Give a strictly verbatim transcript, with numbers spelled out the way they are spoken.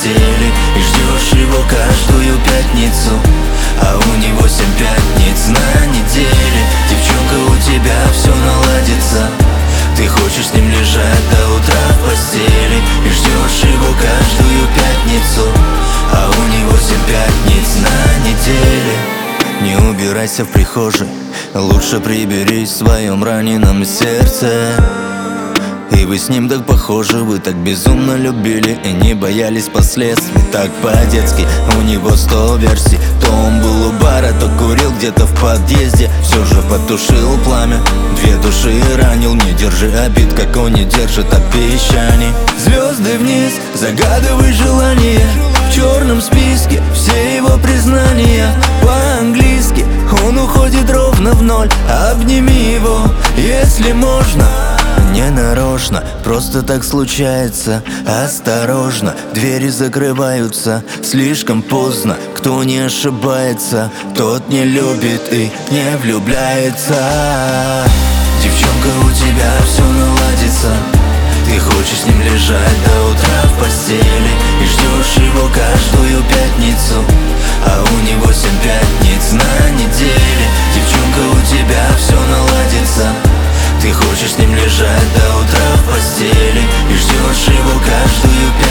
постели и ждешь его каждую пятницу, а у него семь пятниц на неделе. Девчонка, у тебя все наладится, ты хочешь с ним лежать до утра в постели и ждешь его каждую пятницу, а у него семь пятниц на неделе. Не убирайся в прихожей, лучше приберись в своем раненом сердце. И вы с ним так похожи, вы так безумно любили и не боялись последствий. Так по-детски, у него сто версий. То он был у бара, то курил где-то в подъезде. Все же потушил пламя, две души ранил. Не держи обид, как он не держит обещаний. Звезды вниз, загадывай желание. В черном списке все его признания. По-английски он уходит ровно в ноль. Обними его, если можно. Не нарочно, просто так случается. Осторожно, двери закрываются слишком поздно. Кто не ошибается, тот не любит и не влюбляется. Девчонка, у тебя все наладится, ты хочешь с ним лежать до утра в постели и ждешь его каждую пятницу, а у него семь пятниц на неделе. Девчонка, у тебя все наладится, ты хочешь с ним лежать до утра в постели и ждешь его каждую пятницу,